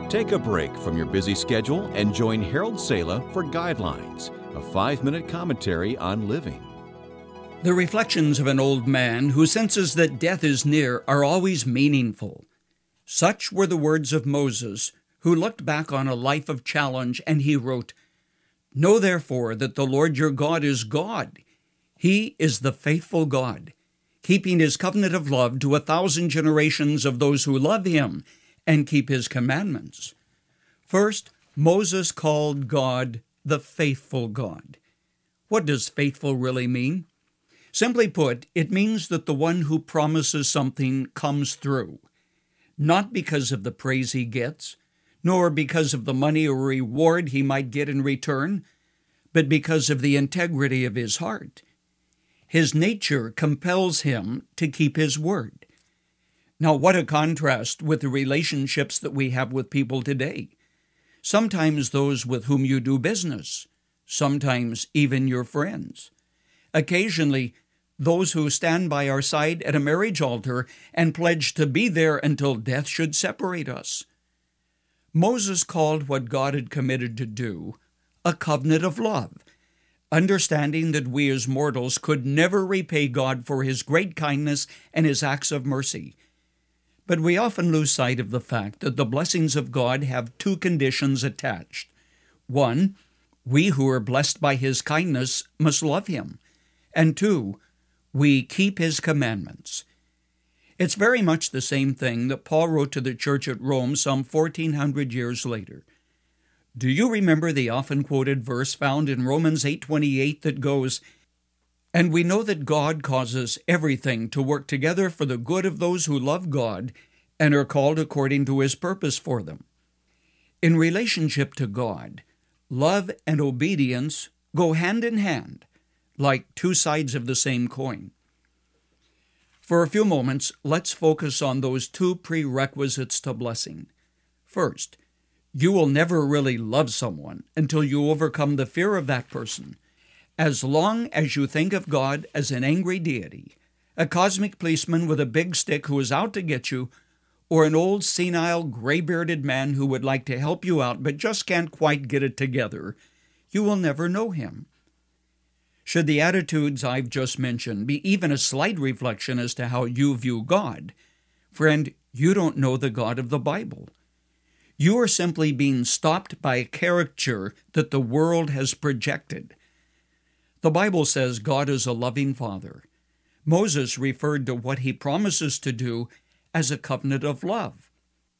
Take a break from your busy schedule and join Harold Sala for Guidelines, a 5-minute commentary on living. The reflections of an old man who senses that death is near are always meaningful. Such were the words of Moses, who looked back on a life of challenge, and he wrote, "Know therefore that the Lord your God is God. He is the faithful God, keeping his covenant of love to 1,000 generations of those who love him and keep his commandments." First, Moses called God the faithful God. What does faithful really mean? Simply put, it means that the one who promises something comes through, not because of the praise he gets, nor because of the money or reward he might get in return, but because of the integrity of his heart. His nature compels him to keep his word. Now, what a contrast with the relationships that we have with people today. Sometimes those with whom you do business, sometimes even your friends. Occasionally, those who stand by our side at a marriage altar and pledge to be there until death should separate us. Moses called what God had committed to do a covenant of love, understanding that we as mortals could never repay God for his great kindness and his acts of mercy. But we often lose sight of the fact that the blessings of God have two conditions attached. One, we who are blessed by his kindness must love him. And two, we keep his commandments. It's very much the same thing that Paul wrote to the church at Rome some 1,400 years later. Do you remember the often quoted verse found in Romans 8:28 that goes, "And we know that God causes everything to work together for the good of those who love God and are called according to his purpose for them." In relationship to God, love and obedience go hand in hand, like two sides of the same coin. For a few moments, let's focus on those two prerequisites to blessing. First, you will never really love someone until you overcome the fear of that person. As long as you think of God as an angry deity, a cosmic policeman with a big stick who is out to get you, or an old senile gray-bearded man who would like to help you out but just can't quite get it together, you will never know him. Should the attitudes I've just mentioned be even a slight reflection as to how you view God, friend, you don't know the God of the Bible. You are simply being stopped by a caricature that the world has projected. The Bible says God is a loving Father. Moses referred to what he promises to do as a covenant of love.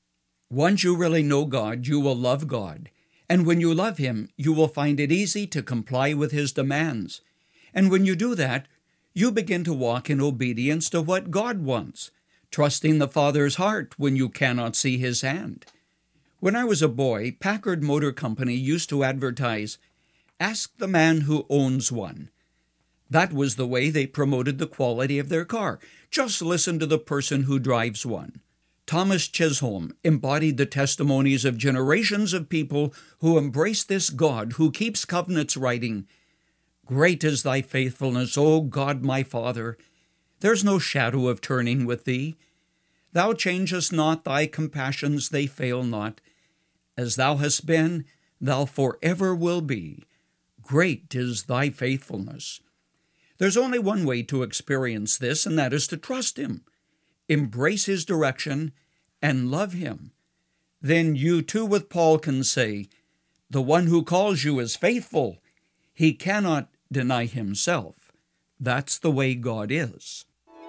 Once you really know God, you will love God. And when you love him, you will find it easy to comply with his demands. And when you do that, you begin to walk in obedience to what God wants, trusting the Father's heart when you cannot see his hand. When I was a boy, Packard Motor Company used to advertise, "Ask the man who owns one." That was the way they promoted the quality of their car. Just listen to the person who drives one. Thomas Chisholm embodied the testimonies of generations of people who embrace this God who keeps covenants, writing, "Great is thy faithfulness, O God my Father. There's no shadow of turning with thee. Thou changest not, thy compassions they fail not. As thou hast been, thou forever will be. Great is thy faithfulness." There's only one way to experience this, and that is to trust him, embrace his direction, and love him. Then you too with Paul can say, "The one who calls you is faithful. He cannot deny himself." That's the way God is.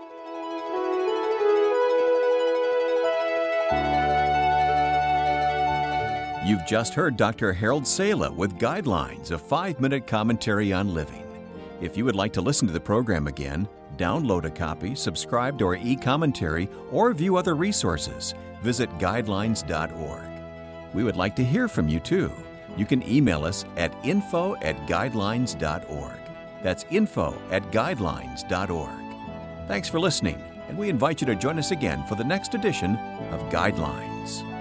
You've just heard Dr. Harold Sala with Guidelines, a 5-minute commentary on living. If you would like to listen to the program again, download a copy, subscribe to our e-commentary, or view other resources, visit guidelines.org. We would like to hear from you too. You can email us at info@guidelines.org. That's info@guidelines.org. Thanks for listening, and we invite you to join us again for the next edition of Guidelines.